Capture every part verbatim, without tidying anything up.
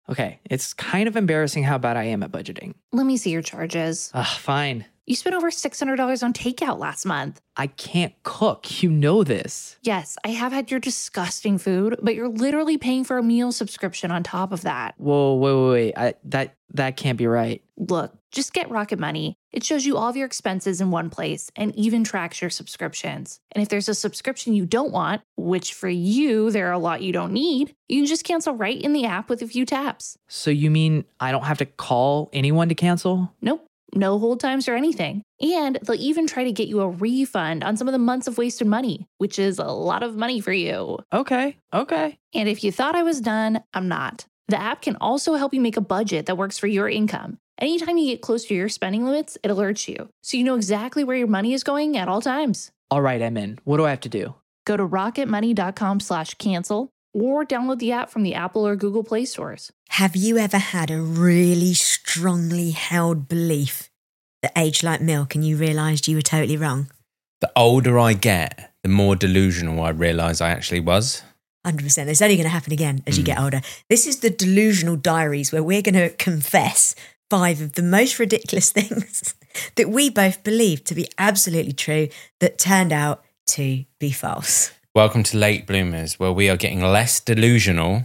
Okay, it's kind of embarrassing how bad I am at budgeting. Let me see your charges. Ugh, fine. You spent over six hundred dollars on takeout last month. I can't cook. You know this. Yes, I have had your disgusting food, but you're literally paying for a meal subscription on top of that. Whoa, wait, wait, wait. I, that, that can't be right. Look, just get Rocket Money. It shows you all of your expenses in one place and even tracks your subscriptions. And if there's a subscription you don't want, which for you, there are a lot you don't need, you can just cancel right in the app with a few taps. So you mean I don't have to call anyone to cancel? Nope. No hold times or anything. And they'll even try to get you a refund on some of the months of wasted money, which is a lot of money for you. Okay, okay. And if you thought I was done, I'm not. The app can also help you make a budget that works for your income. Anytime you get close to your spending limits, it alerts you, so you know exactly where your money is going at all times. All right, I'm in. What do I have to do? Go to rocketmoney.com slash cancel or download the app from the Apple or Google Play stores. Have you ever had a really strongly held belief that aged like milk and you realised you were totally wrong? The older I get, the more delusional I realise I actually was. one hundred percent. It's only going to happen again as mm. you get older. This is the Delusional Diaries, where we're going to confess five of the most ridiculous things that we both believed to be absolutely true that turned out to be false. Welcome to Late Bloomers, where we are getting less delusional.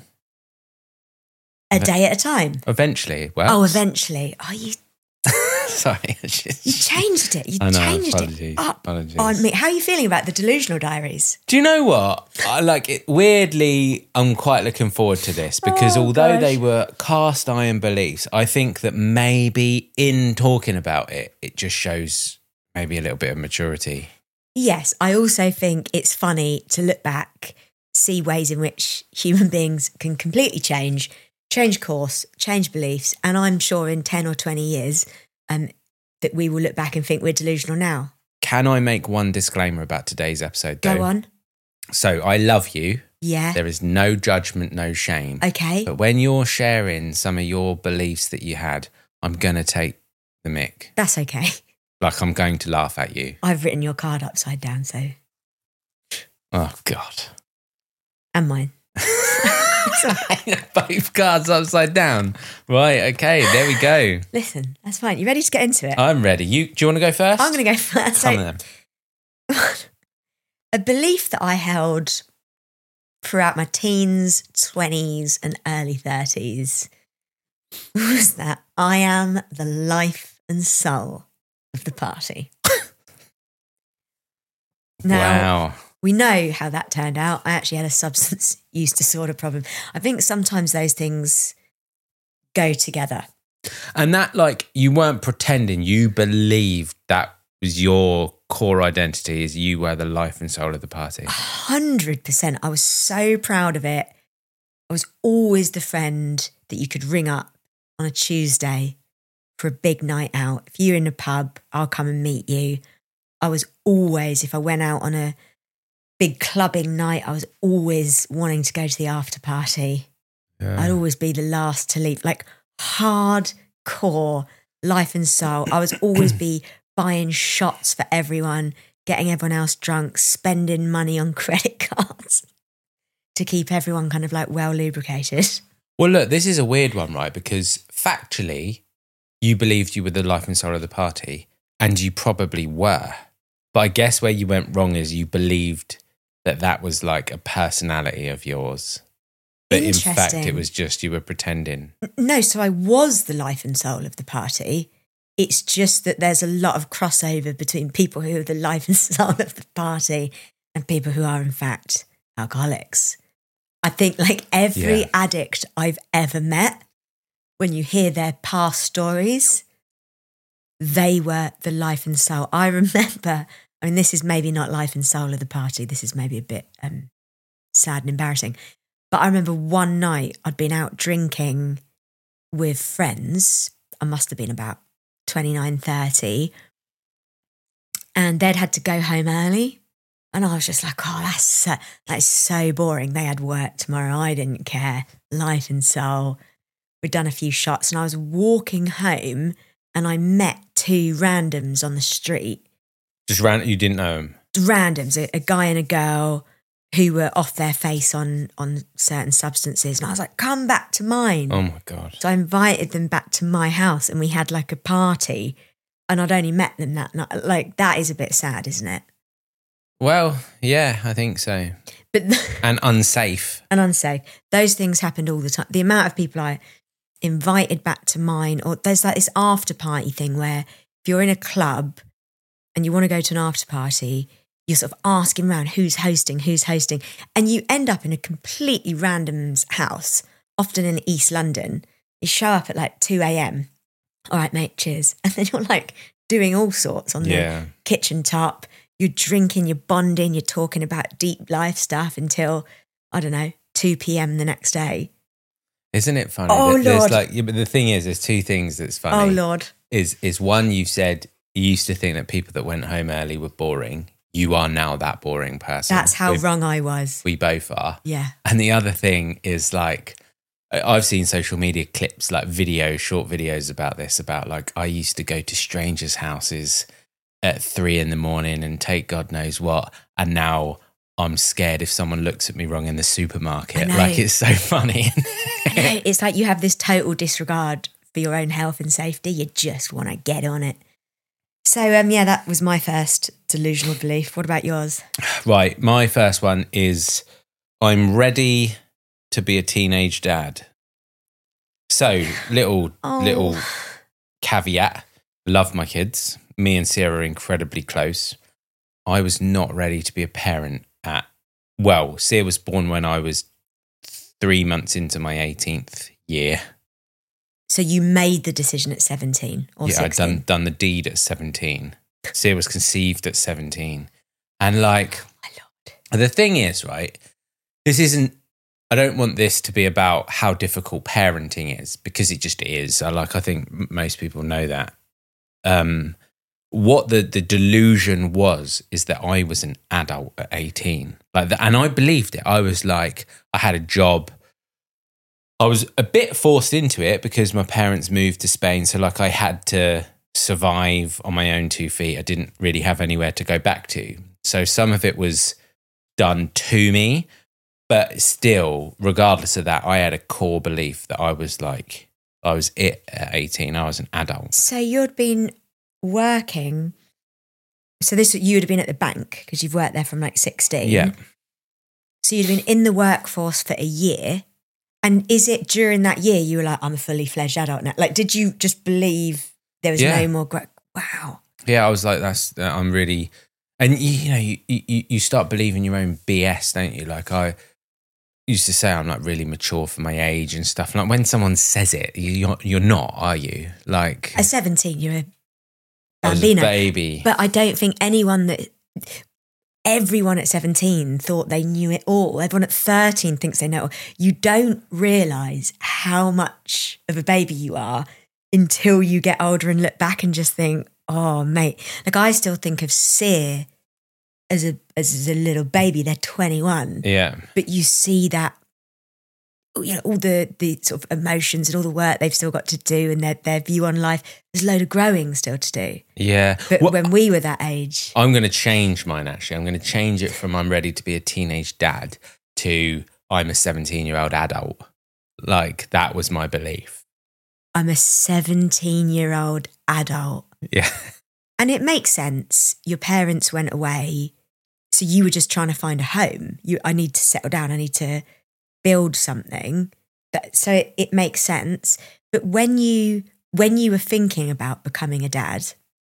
A day at a time. Eventually. Well. Oh, eventually. Oh, you... Sorry. You changed it. You I know, changed apologies, it up apologies. on me. How are you feeling about the Delusional Diaries? Do you know what? I like it. Weirdly, I'm quite looking forward to this because oh, although gosh. they were cast iron beliefs, I think that maybe in talking about it, it just shows maybe a little bit of maturity. Yes, I also think it's funny to look back, see ways in which human beings can completely change, change course, change beliefs, and I'm sure in ten or twenty years um, that we will look back and think we're delusional now. Can I make one disclaimer about today's episode, though? Go on. So, I love you. Yeah. There is no judgment, no shame. Okay. But when you're sharing some of your beliefs that you had, I'm going to take the mick. That's okay. Like, I'm going to laugh at you. I've written your card upside down, so... Oh, God. And mine. Both cards upside down. Right, okay, there we go. Listen, that's fine. You ready to get into it? I'm ready. You, do you want to go first? I'm going to go first. Come So, on then. a belief that I held throughout my teens, twenties and early thirties was that I am the life and soul of the party. Now, Wow. we know how that turned out. I actually had a substance use disorder problem. I think sometimes those things go together. And that, like, you weren't pretending. You believed that was your core identity, is you were the life and soul of the party. A hundred percent. I was so proud of it. I was always the friend that you could ring up on a Tuesday for a big night out. If you're in a pub, I'll come and meet you. I was always, if I went out on a big clubbing night, I was always wanting to go to the after party. Yeah. I'd always be the last to leave. Like hardcore life and soul. I was always be buying shots for everyone, getting everyone else drunk, spending money on credit cards to keep everyone kind of like well lubricated. Well, look, this is a weird one, right? Because factually, you believed you were the life and soul of the party, and you probably were. But I guess where you went wrong is you believed that that was like a personality of yours. But in fact, it was just you were pretending. No, so I was the life and soul of the party. It's just that there's a lot of crossover between people who are the life and soul of the party and people who are, in fact, alcoholics. I think like every Yeah. addict I've ever met, when you hear their past stories, they were the life and soul. I remember, I mean, this is maybe not life and soul of the party. This is maybe a bit um, sad and embarrassing. But I remember one night I'd been out drinking with friends. I must have been about twenty-nine, thirty. And they'd had to go home early. And I was just like, oh, that's so, that's so boring. They had work tomorrow. I didn't care. Life and soul. We'd done a few shots and I was walking home and I met two randoms on the street. Just ran, you didn't know him. Randoms, a, a guy and a girl. who were off their face on on certain substances. And I was like, come back to mine. Oh my God. So I invited them back to my house and we had like a party and I'd only met them that night. Like, that is a bit sad, isn't it? Well, yeah, I think so. But the, And unsafe. and unsafe. Those things happened all the time. The amount of people I invited back to mine, or there's like this after party thing where if you're in a club and you want to go to an after party, you're sort of asking around who's hosting, who's hosting, and you end up in a completely random's house, often in East London. You show up at like two a.m. All right, mate, cheers. And then you're like doing all sorts on the Yeah. kitchen top. You're drinking, you're bonding, you're talking about deep life stuff until, I don't know, two p.m. the next day. Isn't it funny? Oh, that there's Lord. like, yeah, but the thing is, there's two things that's funny. Oh, Lord. Is, is one, you said you used to think that people that went home early were boring. You are now that boring person. That's how we wrong I was. we both are. Yeah. And the other thing is like, I- I've seen social media clips, like videos, short videos about this, about like, I used to go to strangers' houses at three in the morning and take God knows what. And now I'm scared if someone looks at me wrong in the supermarket. I know. Like, it's so funny. Yeah, it's like you have this total disregard for your own health and safety. You just want to get on it. So, um, yeah, that was my first delusional belief. What about yours? Right. My first one is I'm ready to be a teenage dad. So, little, Oh. little caveat. Love my kids. Me and Sarah are incredibly close. I was not ready to be a parent at, well, Sarah was born when I was three months into my eighteenth year. So you made the decision at seventeen or yeah, I'd sixteen? done, done the deed at seventeen. Sarah was conceived at seventeen. And like, My Lord. the thing is, right, this isn't, I don't want this to be about how difficult parenting is, because it just is. I like, I think m- most people know that. Um, what the, the delusion was is that I was an adult at eighteen. Like that, and I believed it. I was like, I had a job. I was a bit forced into it because my parents moved to Spain. So like I had to survive on my own two feet. I didn't really have anywhere to go back to. So some of it was done to me, but still, regardless of that, I had a core belief that I was like, I was it at eighteen. I was an adult. So you'd been working. So this you would have been at the bank because you've worked there from like sixteen. Yeah. So you'd been in the workforce for a year. And is it during that year you were like, I'm a fully fledged adult now? Like, did you just believe there was Yeah. no more growth? Wow. Yeah, I was like, that's, uh, I'm really, and you, you know, you, you, you start believing your own B S, don't you? Like I used to say, I'm like really mature for my age and stuff. Like when someone says it, you- you're, you're not, are you? Like At seventeen, you're a I was a bambino. baby. But I don't think anyone that, everyone at seventeen thought they knew it all. Everyone at thirteen thinks they know it all. You don't realise how much of a baby you are until you get older and look back and just think, oh, mate. Like I still think of Sear as a, as a little baby. They're twenty-one. yeah. But you see that, you know, all the, the sort of emotions and all the work they've still got to do and their, their view on life. There's a load of growing still to do. Yeah. But Well, when we were that age, I'm going to change mine, actually. I'm going to change it from I'm ready to be a teenage dad to I'm a seventeen year old adult. Like that was my belief. I'm a seventeen-year-old adult. Yeah. And it makes sense. Your parents went away, so you were just trying to find a home. You, I need to settle down. I need to build something. That, so it, it makes sense. But when you when you were thinking about becoming a dad,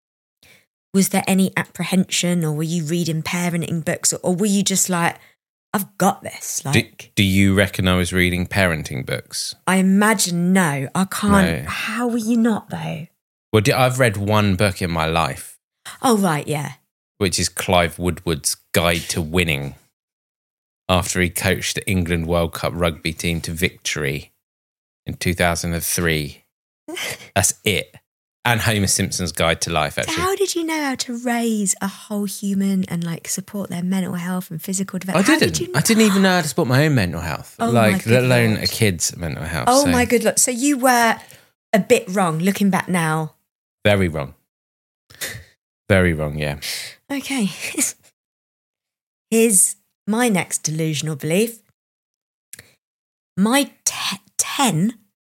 was there any apprehension, or were you reading parenting books, or, or were you just like, I've got this? Do, Like, do you reckon I was reading parenting books? I imagine no. I can't. No. How were you not though? Well, di- I've read one book in my life, Oh right, yeah. which is Clive Woodward's Guide to Winning, after he coached the England World Cup rugby team to victory in two thousand three. That's it. And Homer Simpson's Guide to Life, So actually. how did you know how to raise a whole human and like support their mental health and physical I development? How didn't. did you I didn't even know how to support my own mental health, Oh my like good let alone Lord. a kid's mental health. Oh So, my good Lord. So you were a bit wrong looking back now. Very wrong. Very wrong, yeah. Okay. Here's my next delusional belief. My te- ten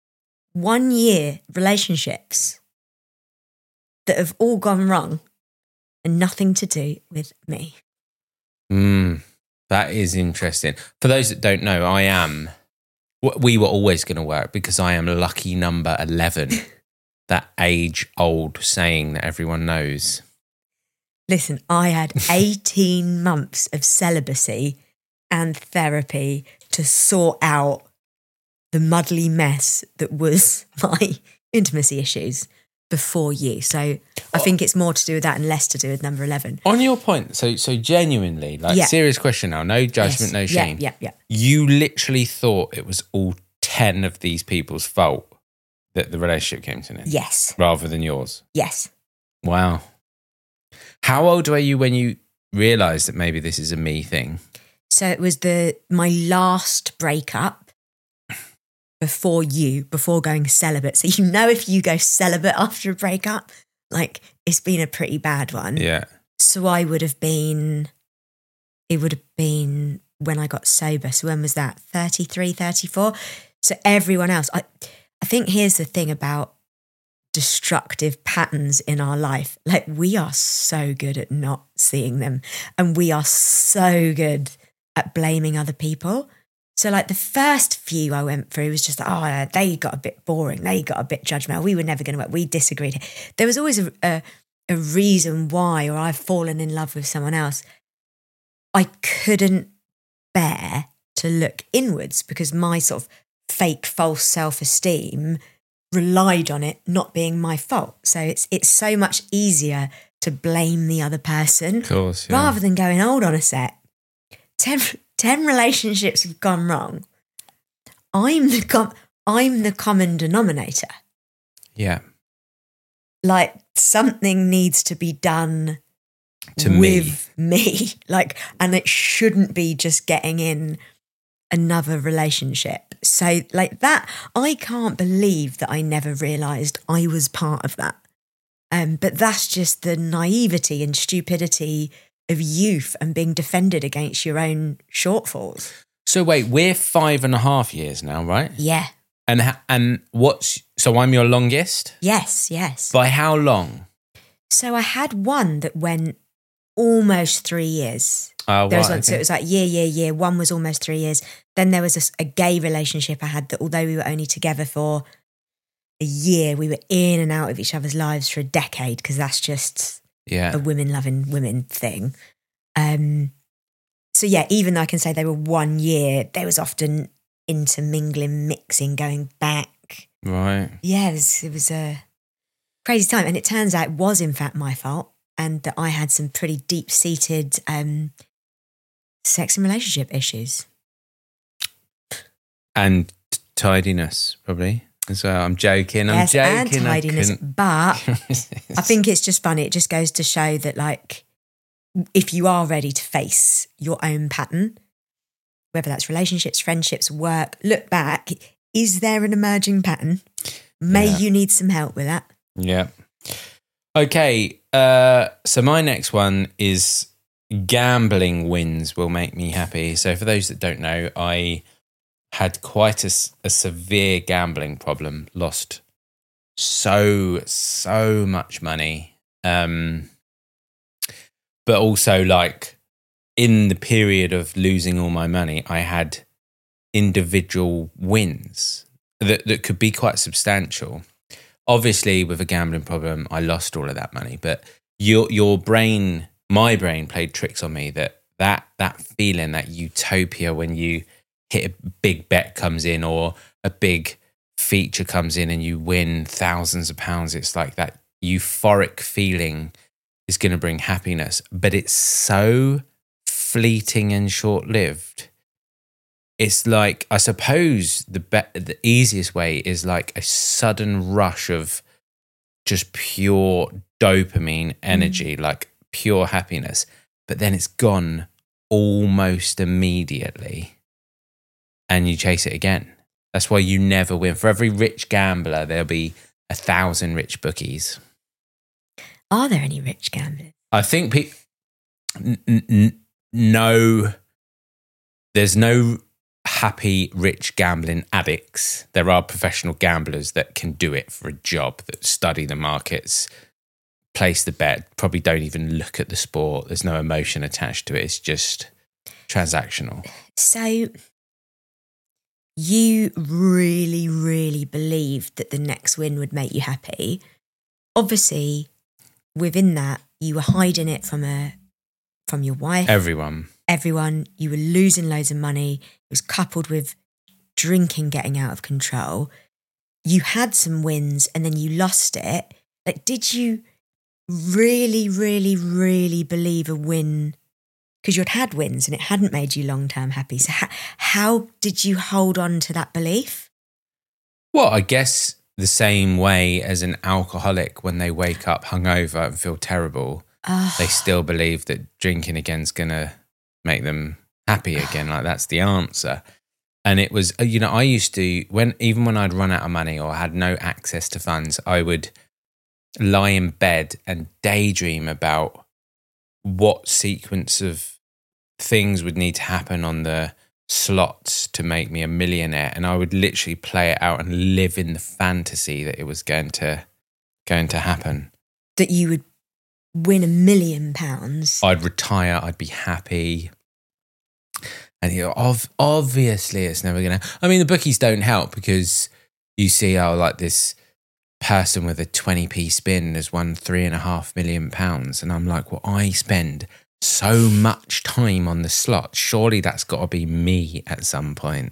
one-year relationships that have all gone wrong and nothing to do with me. Mm, that is interesting. For those that don't know, I am, we were always going to work because I am lucky number eleven, that age-old saying that everyone knows. Listen, I had eighteen months of celibacy and therapy to sort out the muddly mess that was my intimacy issues before you. So I think it's more to do with that and less to do with number eleven. On your point, so so genuinely, like Yeah. serious question now, no judgment, Yes. no Yeah, shame. yeah, yeah. You literally thought it was all ten of these people's fault that the relationship came to an end, Yes, rather than yours. yes. Wow. How old were you when you realised that maybe this is a me thing? So it was the my last breakup before you, before going celibate. So you know if you go celibate after a breakup, like it's been a pretty bad one. Yeah. So I would have been, it would have been when I got sober. So when was that? thirty-three, thirty-four. So everyone else, I, I think here's the thing about destructive patterns in our life. Like we are so good at not seeing them and we are so good at blaming other people. So like the first few I went through was just, oh, they got a bit boring. They got a bit judgmental. We were never going to work. We disagreed. There was always a, a, a reason why, or I've fallen in love with someone else. I couldn't bear to look inwards because my sort of fake false self-esteem relied on it not being my fault. So it's it's so much easier to blame the other person Of course, yeah. rather than going, hold on a sec. Ten, ten relationships have gone wrong. I'm the com- I'm the common denominator. Yeah. Like something needs to be done To me. with me. Like, and it shouldn't be just getting in another relationship. So like that, I can't believe that I never realised I was part of that. Um, but that's just the naivety and stupidity of youth and being defended against your own shortfalls. So wait, we're five and a half years now, right? Yeah. And ha- and what's, so I'm your longest? Yes, yes. By how long? So I had one that went almost three years. Oh, There was right, one, so okay. it was like year, year, year. One was almost three years. Then there was a, a gay relationship I had that although we were only together for a year, we were in and out of each other's lives for a decade because that's just Yeah. a women loving women thing. Um, so yeah, even though I can say they were one year, there was often intermingling, mixing, going back. Right. Yeah, it was, it was a crazy time. And it turns out it was in fact my fault and that I had some pretty deep-seated um, sex and relationship issues. And t- tidiness, probably. as well. I'm joking. I'm yes, joking. and tidiness. I But I think it's just funny. It just goes to show that, like, if you are ready to face your own pattern, whether that's relationships, friendships, work, look back. Is there an emerging pattern? May Yeah. you need some help with that? Yeah. Okay. Uh, so my next one is gambling wins will make me happy. So for those that don't know, I had quite a, s- a severe gambling problem, lost so, so much money. Um, but also, like, in the period of losing all my money, I had individual wins that, that could be quite substantial. Obviously, with a gambling problem, I lost all of that money. But your your brain, my brain, played tricks on me. That that that feeling, that utopia when you hit a big bet comes in, or a big feature comes in, and you win thousands of pounds. It's like that euphoric feeling is going to bring happiness, but it's so fleeting and short lived. It's like, I suppose the be- the easiest way is like a sudden rush of just pure dopamine energy, mm. like pure happiness, but then it's gone almost immediately and you chase it again. That's why you never win. For every rich gambler, there'll be a thousand rich bookies. Are there any rich gamblers? I think people... N- n- no... there's no happy, rich gambling addicts. There are professional gamblers that can do it for a job, that study the markets, place the bet, probably don't even look at the sport. There's no emotion attached to it. It's just transactional. So you really, really believed that the next win would make you happy. Obviously, within that, you were hiding it from a from your wife. Everyone. Everyone. You were losing loads of money. It was coupled with drinking getting out of control. You had some wins and then you lost it. Like, did you really, really, really believe a win? Because you'd had wins and it hadn't made you long-term happy. So how, how did you hold on to that belief? Well, I guess the same way as an alcoholic, when they wake up hungover and feel terrible, Oh. they still believe that drinking again's going to make them happy again. Like, that's the answer. And it was, you know, I used to, when even when I'd run out of money or had no access to funds, I would lie in bed and daydream about what sequence of things would need to happen on the slots to make me a millionaire. And I would literally play it out and live in the fantasy that it was going to going to happen. That you would win a million pounds. I'd retire, I'd be happy. And you know, ov- obviously it's never going to... I mean, the bookies don't help because you see, oh, like this person with a twenty p spin has won three and a half million pounds. And I'm like, well, I spend so much time on the slot. Surely that's got to be me at some point.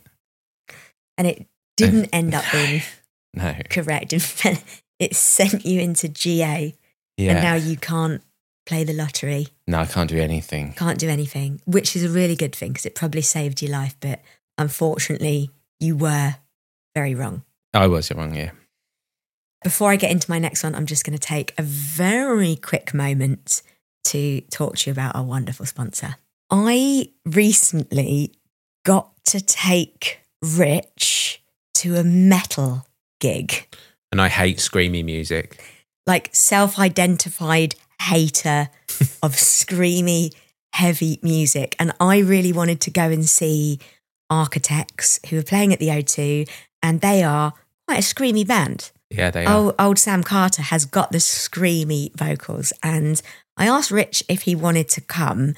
And it didn't end up being No. correct. In fact, it sent you into G A. Yeah. And now you can't play the lottery. No, I can't do anything. Can't do anything, which is a really good thing because it probably saved your life. But unfortunately, you were very wrong. I was wrong, yeah. Before I get into my next one, I'm just going to take a very quick moment to talk to you about our wonderful sponsor. I recently got to take Rich to a metal gig. And I hate screamy music. Like self-identified hater of screamy, heavy music. And I really wanted to go and see Architects, who were playing at the O two, and they are quite a screamy band. Yeah, they are. Old, old Sam Carter has got the screamy vocals. And I asked Rich if he wanted to come,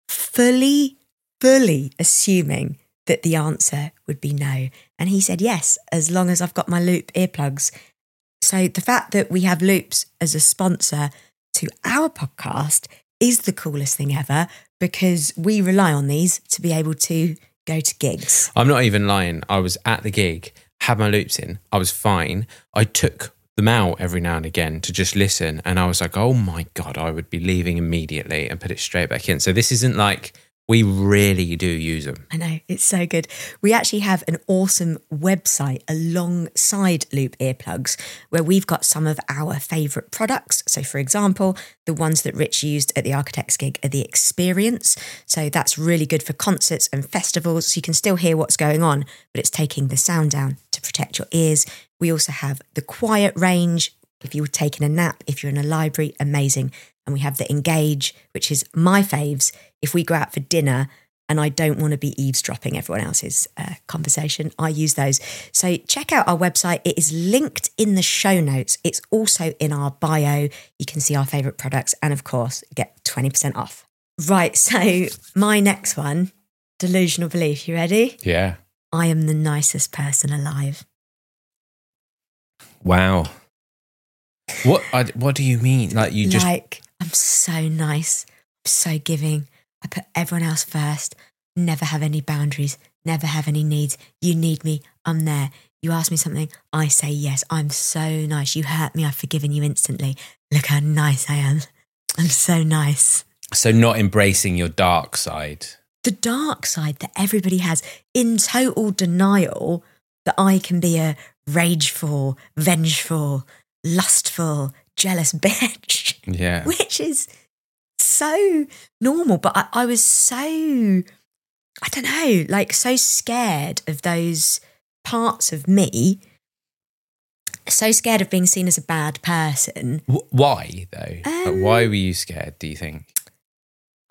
fully, fully assuming that the answer would be no. And he said yes, as long as I've got my Loop earplugs. So the fact that we have Loops as a sponsor to our podcast is the coolest thing ever because we rely on these to be able to go to gigs. I'm not even lying. I was at the gig, had my Loops in. I was fine. I took them out every now and again to just listen. And I was like, oh my God, I would be leaving immediately and put it straight back in. So this isn't like... We really do use them. I know, it's so good. We actually have an awesome website alongside Loop earplugs where we've got some of our favourite products. So for example, the ones that Rich used at the Architects gig are the Experience. So that's really good for concerts and festivals. So you can still hear what's going on, but it's taking the sound down to protect your ears. We also have the Quiet range. If you were taking a nap, if you're in a library, amazing. And we have the Engage, which is my faves. If we go out for dinner and I don't want to be eavesdropping everyone else's uh, conversation, I use those. So check out our website. It is linked in the show notes. It's also in our bio. You can see our favourite products and, of course, get twenty percent off. Right, so my next one, delusional belief. You ready? Yeah. I am the nicest person alive. Wow. What I, What do you mean? Like you just... Like, I'm so nice. I'm so giving. I put everyone else first. Never have any boundaries. Never have any needs. You need me, I'm there. You ask me something, I say yes. I'm so nice. You hurt me, I've forgiven you instantly. Look how nice I am. I'm so nice. So not embracing your dark side. The dark side that everybody has, in total denial that I can be a rageful, vengeful, lustful, jealous bitch. Yeah. Which is so normal. But I, I was so, I don't know, like so scared of those parts of me. So scared of being seen as a bad person. W- why, though? Um, like, why were you scared, do you think? I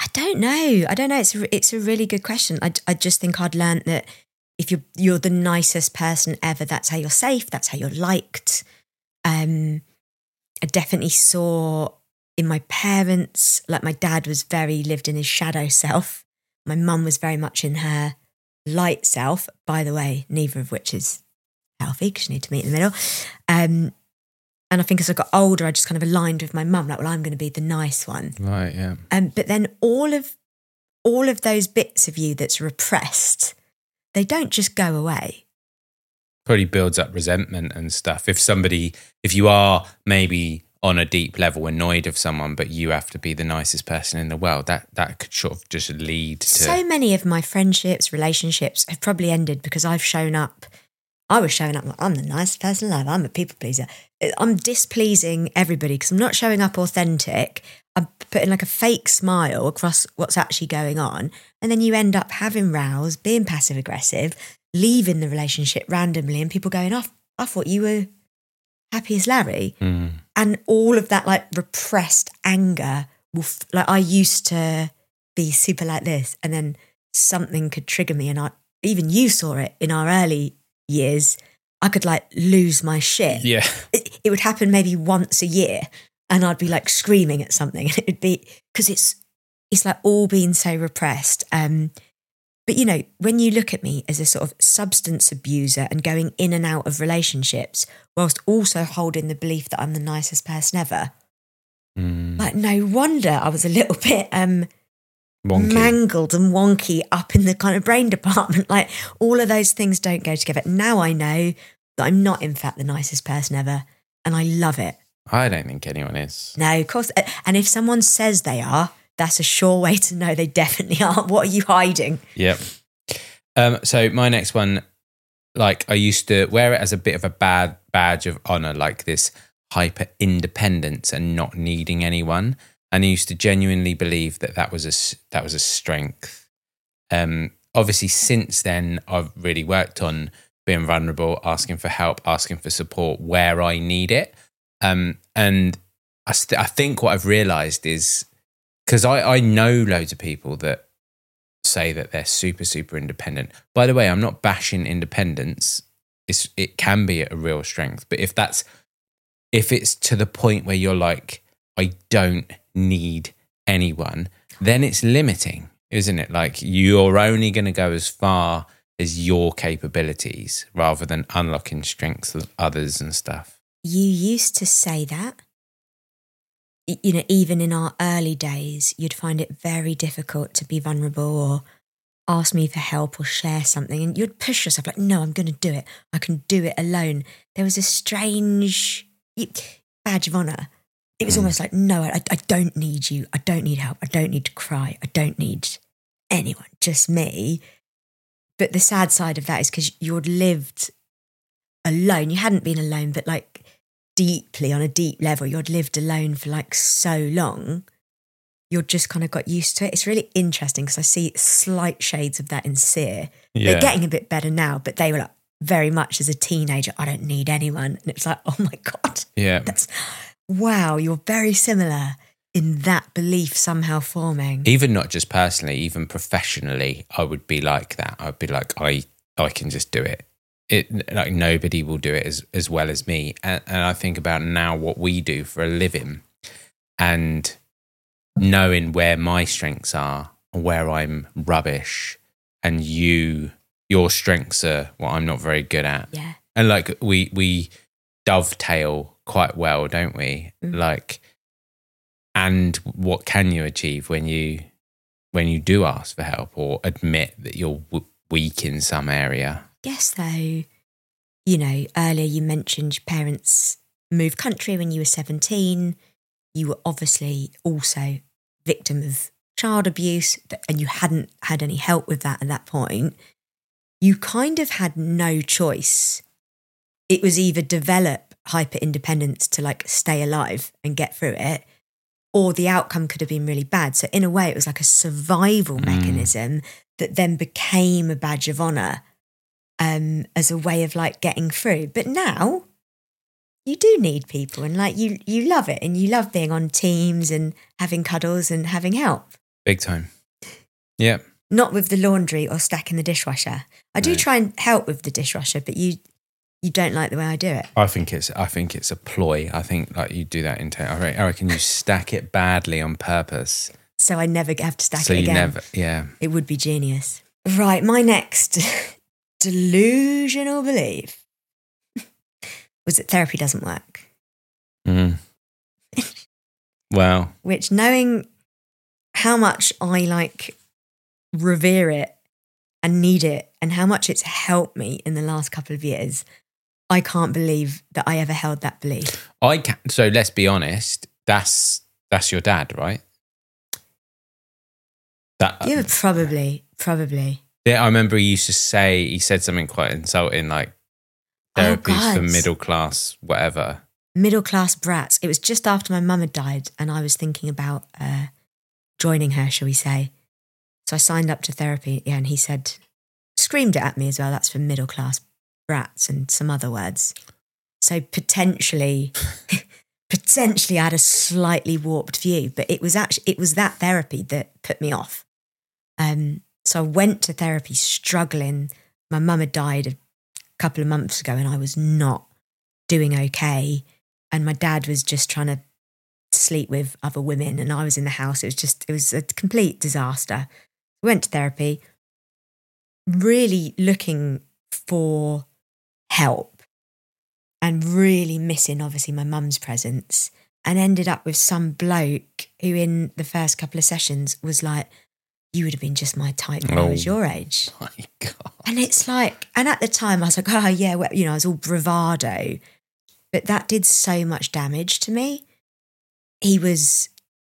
I don't know. I don't know. It's a, it's a really good question. I, I just think I'd learned that if you're, you're the nicest person ever, that's how you're safe. That's how you're liked. Um, I definitely saw in my parents, like my dad was very lived in his shadow self. My mum was very much in her light self, by the way, neither of which is healthy because you need to meet in the middle. Um, and I think as I got older, I just kind of aligned with my mum, like, well, I'm going to be the nice one. Right, yeah. Um, but then all of all of those bits of you that's repressed, they don't just go away. Probably builds up resentment and stuff. If somebody, if you are maybe on a deep level annoyed of someone, but you have to be the nicest person in the world, that that could sort of just lead to... So many of my friendships, relationships have probably ended because I've shown up. I was showing up like, I'm the nicest person alive. I'm a people pleaser. I'm displeasing everybody because I'm not showing up authentic. I'm putting like a fake smile across what's actually going on. And then you end up having rows, being passive aggressive, leaving the relationship randomly, and people going, oh, I thought you were happy as Larry. Mm. And all of that like repressed anger will, f- like I used to be super like this, and then something could trigger me. And I, even you saw it in our early years, I could like lose my shit. Yeah. It, it would happen maybe once a year, and I'd be like screaming at something, and it would be, because it's, it's like all being so repressed. Um, But, you know, when you look at me as a sort of substance abuser and going in and out of relationships whilst also holding the belief that I'm the nicest person ever, Mm. like, no wonder I was a little bit um, Wonky. mangled and wonky up in the kind of brain department. Like, all of those things don't go together. Now I know that I'm not, in fact, the nicest person ever, and I love it. I don't think anyone is. No, of course. And if someone says they are, that's a sure way to know they definitely aren't. What are you hiding? Yep. Um, so my next one, like I used to wear it as a bit of a bad badge of honor, like this hyper independence and not needing anyone. And I used to genuinely believe that that was a, that was a strength. Um, obviously, since then, I've really worked on being vulnerable, asking for help, asking for support where I need it. Um, and I, st- I think what I've realized is, because I, I know loads of people that say that they're super, super independent. By the way, I'm not bashing independence. It's, it can be a real strength. But if that's, if it's to the point where you're like, I don't need anyone, then it's limiting, isn't it? Like you're only going to go as far as your capabilities rather than unlocking strengths of others and stuff. You used to say that. You know, even in our early days, you'd find it very difficult to be vulnerable or ask me for help or share something. And you'd push yourself like, no, I'm going to do it. I can do it alone. There was a strange badge of honor. It was mm. almost like, no, I, I don't need you. I don't need help. I don't need to cry. I don't need anyone, just me. But the sad side of that is because you'd lived alone. You hadn't been alone, but like, deeply, on a deep level, you'd lived alone for like so long, you'd just kind of got used to it. It's really interesting because I see slight shades of that in Sear. Yeah. They're getting a bit better now, but they were like very much as a teenager, I don't need anyone. And it's like, oh my God. Yeah. That's, wow, you're very similar in that belief somehow forming. Even not just personally, even professionally, I would be like that. I'd be like, I, I can just do it. It like nobody will do it as, as well as me. And, and I think about now what we do for a living and knowing where my strengths are and where I'm rubbish and you, your strengths are what I'm not very good at. Yeah. And like we, we dovetail quite well, don't we? Mm. Like, and what can you achieve when you, when you do ask for help or admit that you're w- weak in some area? Guess though, you know, earlier you mentioned your parents moved country when you were seventeen. You were obviously also victim of child abuse and you hadn't had any help with that at that point. You kind of had no choice. It was either develop hyper independence to like stay alive and get through it, or the outcome could have been really bad. So in a way, it was like a survival mm. mechanism that then became a badge of honor. Um, as a way of like getting through. But now you do need people and like you you love it and you love being on teams and having cuddles and having help. Big time. Yeah. Not with the laundry or stacking the dishwasher. I do No. try and help with the dishwasher, but you you don't like the way I do it. I think it's I think it's a ploy. I think like you do that in t- I re- I reckon you stack it badly on purpose. So I never have to stack so it you again. never yeah. It would be genius. Right, my next delusional belief was that therapy doesn't work. Mm. Wow. Which, knowing how much I like revere it and need it and how much it's helped me in the last couple of years, I can't believe that I ever held that belief. I can so let's be honest, that's that's your dad, right? That Yeah, probably, probably. Yeah, I remember he used to say, he said something quite insulting, like therapies Oh, for God. middle class, whatever. Middle class brats. It was just after my mum had died and I was thinking about uh, joining her, shall we say. So I signed up to therapy, yeah, and he said, screamed it at me as well, that's for middle class brats and some other words. So potentially, potentially I had a slightly warped view, but it was actually, it was that therapy that put me off. Um, so I went to therapy struggling. My mum had died a couple of months ago and I was not doing okay. And my dad was just trying to sleep with other women and I was in the house. It was just, it was a complete disaster. Went to therapy, really looking for help and really missing, obviously, my mum's presence, and ended up with some bloke who in the first couple of sessions was like, you would have been just my type when I was Oh. your age. My God. And it's like, and at the time I was like, oh yeah, well, you know, I was all bravado. But that did so much damage to me. He was,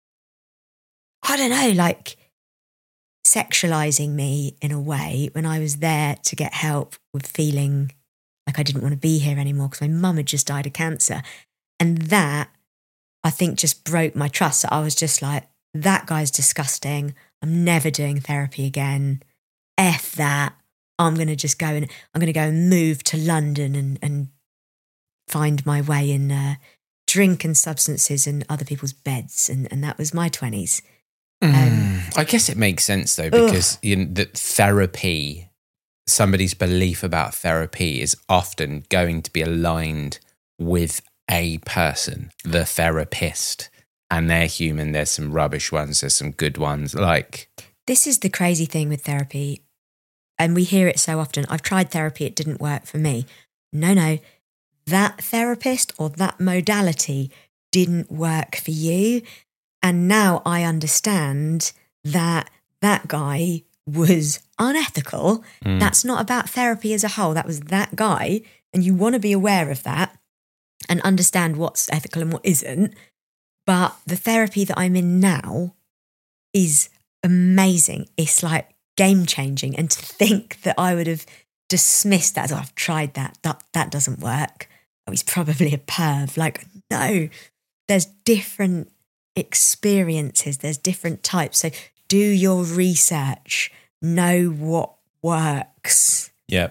I don't know, like sexualizing me in a way when I was there to get help with feeling like I didn't want to be here anymore because my mum had just died of cancer. And that, I think, just broke my trust. So I was just like, that guy's disgusting. I'm never doing therapy again. F that. I'm going to just go and I'm going to go and move to London and, and find my way in uh, drink and substances and other people's beds. And, and that was my twenties. Mm, I guess it makes sense though, because you know, that therapy, somebody's belief about therapy is often going to be aligned with a person, the therapist. And they're human. There's some rubbish ones. There's some good ones. Like, This is the crazy thing with therapy. And we hear it so often. I've tried therapy. It didn't work for me. No, no. That therapist or that modality didn't work for you. And now I understand that that guy was unethical. mm, That's not about therapy as a whole. That was that guy. And you want to be aware of that and understand what's ethical and what isn't. But the therapy that I'm in now is amazing. It's like game changing. And to think that I would have dismissed that as, oh, I've tried that. That that doesn't work. Oh, he's probably a perv. Like, no, there's different experiences. There's different types. So do your research. Know what works. yeah.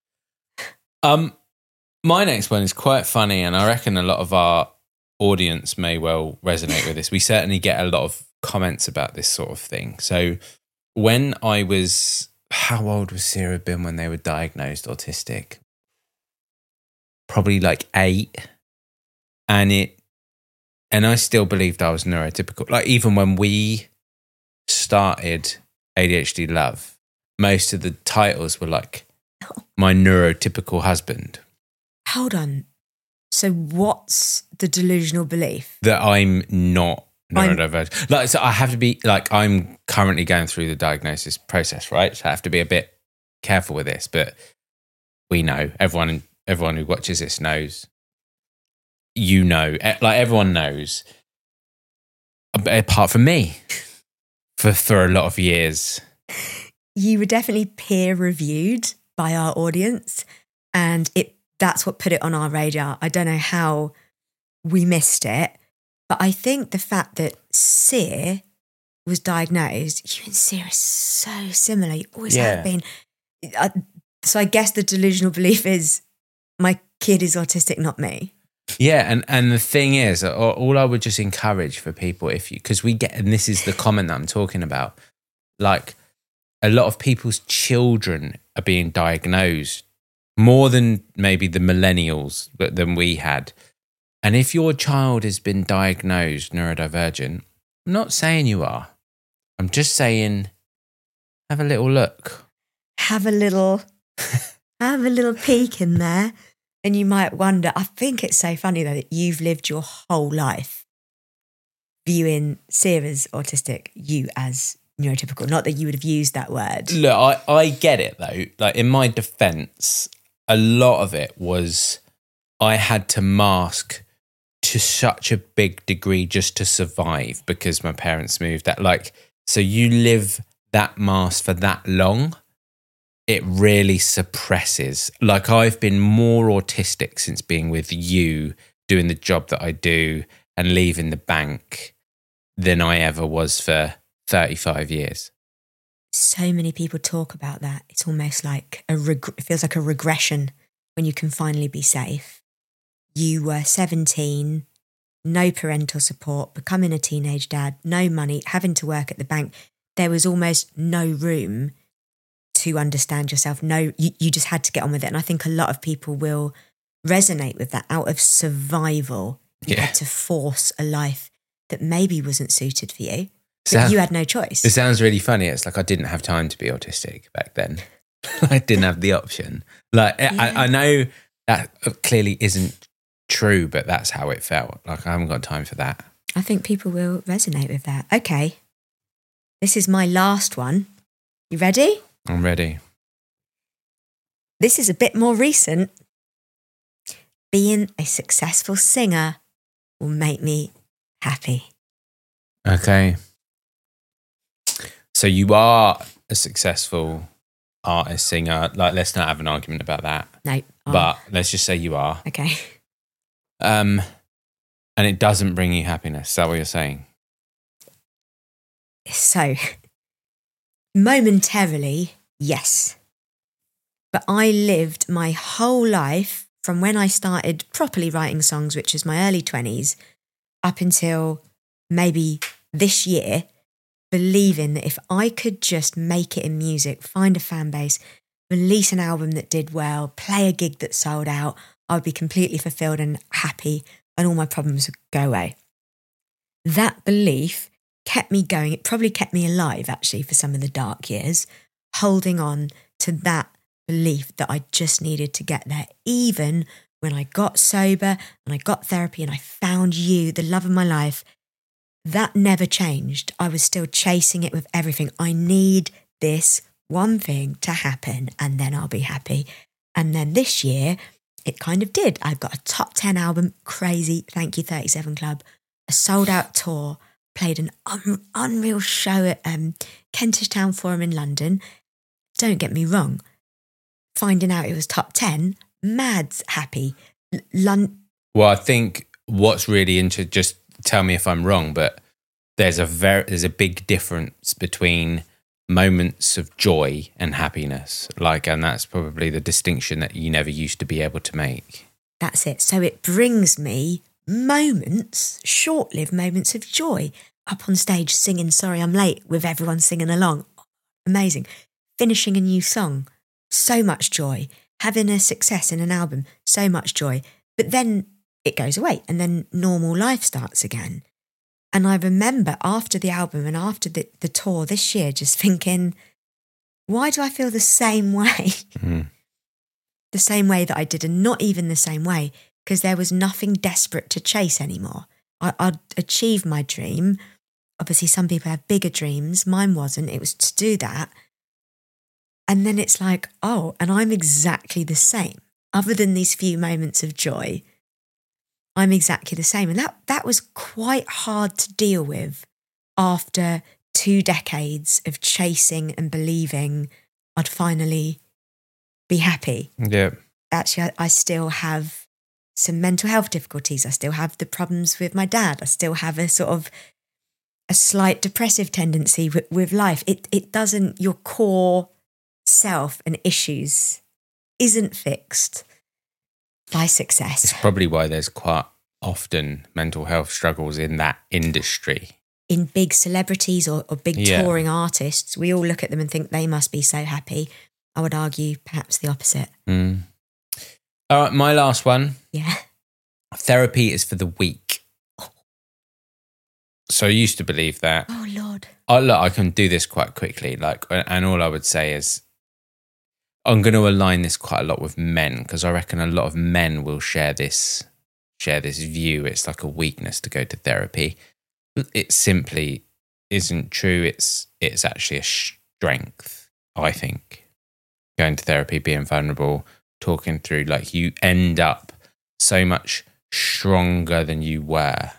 Um, my next one is quite funny, and I reckon a lot of our audience may well resonate with this. We certainly get a lot of comments about this sort of thing. So when I was, how old was Sarah been when they were diagnosed autistic? Probably like eight. And it, and I still believed I was neurotypical. Like even when we started A D H D Love, most of the titles were like my neurotypical husband. Hold on. So what's the delusional belief? That I'm not I'm- neurodivergent. Like, so I have to be like, I'm currently going through the diagnosis process, right? So I have to be a bit careful with this, but we know, everyone, everyone who watches this knows, you know, eh, like everyone knows, apart from me, for, for a lot of years. You were definitely peer reviewed by our audience, and it that's what put it on our radar. I don't know how we missed it, but I think the fact that Sear was diagnosed, you and Sear are so similar. You always Yeah. have been. Uh, so I guess the delusional belief is my kid is autistic, not me. Yeah, and, and the thing is, all I would just encourage for people, if you, because we get, and this is the comment that I'm talking about, like a lot of people's children are being diagnosed more than maybe the millennials than we had. And if your child has been diagnosed neurodivergent, I'm not saying you are. I'm just saying, have a little look. Have a little, have a little peek in there. And you might wonder, I think it's so funny though that you've lived your whole life viewing Sarah's autistic, you as neurotypical. Not that you would have used that word. Look, I, I get it though. Like in my defense, a lot of it was I had to mask to such a big degree just to survive because my parents moved that. Like, so you live that mask for that long, it really suppresses. Like I've been more autistic since being with you, doing the job that I do and leaving the bank than I ever was for thirty-five years. So many people talk about that. It's almost like a reg- it feels like a regression when you can finally be safe. You were seventeen, no parental support, becoming a teenage dad, no money, having to work at the bank. There was almost no room to understand yourself. No, you, you just had to get on with it. And I think a lot of people will resonate with that. Out of survival, you Yeah. had to force a life that maybe wasn't suited for you, but Sound- you had no choice. It sounds really funny. It's like I didn't have time to be autistic back then. I didn't have the option. Like Yeah. I, I know that clearly isn't true, but that's how it felt. Like I haven't got time for that. I think people will resonate with that. Okay, this is my last one. You ready? I'm ready. This is a bit more recent. Being a successful singer will make me happy. Okay. So you are a successful artist, singer. Like, let's not have an argument about that. No. oh, But let's just say you are. Okay. Um, and it doesn't bring you happiness. Is that what you're saying? So, momentarily, yes. But I lived my whole life from when I started properly writing songs, which was my early twenties, up until maybe this year, believing that if I could just make it in music, find a fan base, release an album that did well, play a gig that sold out, I would be completely fulfilled and happy and all my problems would go away. That belief kept me going. It probably kept me alive, actually, for some of the dark years, holding on to that belief that I just needed to get there, even when I got sober and I got therapy and I found you, the love of my life. That never changed. I was still chasing it with everything. I need this one thing to happen and then I'll be happy. And then this year, it kind of did. I got a top ten album, crazy, thank you thirty-seven Club, a sold out tour, played an un- unreal show at um, Kentish Town Forum in London. Don't get me wrong, finding out it was top ten, mad happy. L- Lon- Well, I think what's really interesting, just tell me if I'm wrong, but there's a very there's a big difference between moments of joy and happiness. Like, and that's probably the distinction that you never used to be able to make. That's it. So it brings me moments, short-lived moments of joy. Up on stage singing Sorry I'm Late with everyone singing along. Amazing. Finishing a new song. So much joy. Having a success in an album. So much joy. But then it goes away and then normal life starts again. And I remember after the album and after the, the tour this year, just thinking, why do I feel the same way? Mm. The same way that I did, and not even the same way, because there was nothing desperate to chase anymore. I, I'd achieved my dream. Obviously, some people have bigger dreams. Mine wasn't. It was to do that. And then it's like, oh, and I'm exactly the same. Other than these few moments of joy, I'm exactly the same. And that, that was quite hard to deal with after two decades of chasing and believing I'd finally be happy. Yeah. Actually, I, I still have some mental health difficulties. I still have the problems with my dad. I still have a sort of a slight depressive tendency with, with life. It it doesn't, your core self and issues isn't fixed. by It's success. probably why there's quite often mental health struggles in that industry. In big celebrities or, or big Yeah. touring artists, we all look at them and think they must be so happy. I would argue perhaps the opposite. Mm. All right, my last one. Yeah. Therapy is for the weak. So I used to believe that. Oh, Lord. Oh, look, I can do this quite quickly. Like, and all I would say is, I'm going to align this quite a lot with men, because I reckon a lot of men will share this, share this view. It's like a weakness to go to therapy. It simply isn't true. It's it's actually a strength, I think. Going to therapy, being vulnerable, talking through, like, you end up so much stronger than you were.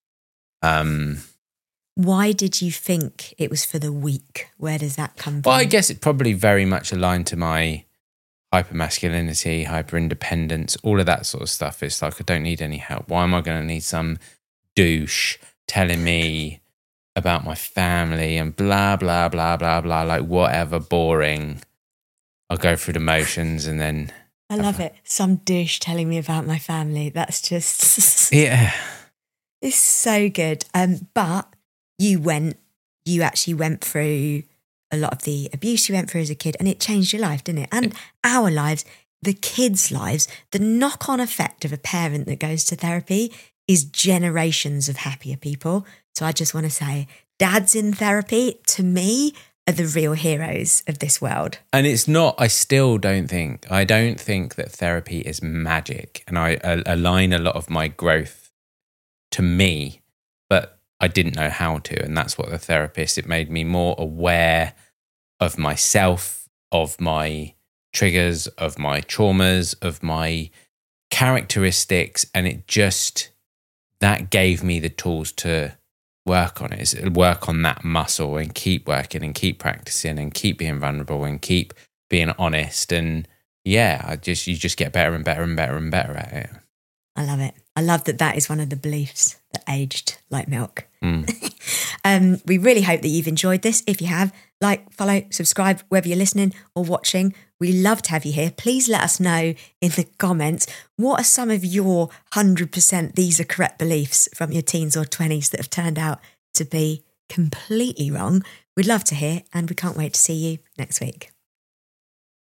Um. Why did you think it was for the weak? Where does that come from? Well, I guess it probably very much aligned to my hypermasculinity, hyper-independence, all of that sort of stuff. It's like, I don't need any help. Why am I going to need some douche telling me about my family and blah, blah, blah, blah, blah, like whatever, boring. I'll go through the motions and then... I love it. Some douche telling me about my family. That's just... Yeah. It's so good. Um, but... You went, you actually went through a lot of the abuse you went through as a kid, and it changed your life, didn't it? And our lives, the kids' lives, the knock-on effect of a parent that goes to therapy is generations of happier people. So I just want to say, dads in therapy, to me, are the real heroes of this world. And it's not, I still don't think, I don't think that therapy is magic. And I uh, align a lot of my growth to me, but I didn't know how to, and that's what the therapist, it made me more aware of myself, of my triggers, of my traumas, of my characteristics, and it just, that gave me the tools to work on it, work on that muscle and keep working and keep practicing and keep being vulnerable and keep being honest. And yeah, I just, you just get better and better and better and better at it. I love it. I love that that is one of the beliefs that aged like milk. Mm. um, we really hope that you've enjoyed this. If you have, like, follow, subscribe, whether you're listening or watching. We love to have you here. Please let us know in the comments, what are some of your one hundred percent these are correct beliefs from your teens or twenties that have turned out to be completely wrong? We'd love to hear, and we can't wait to see you next week.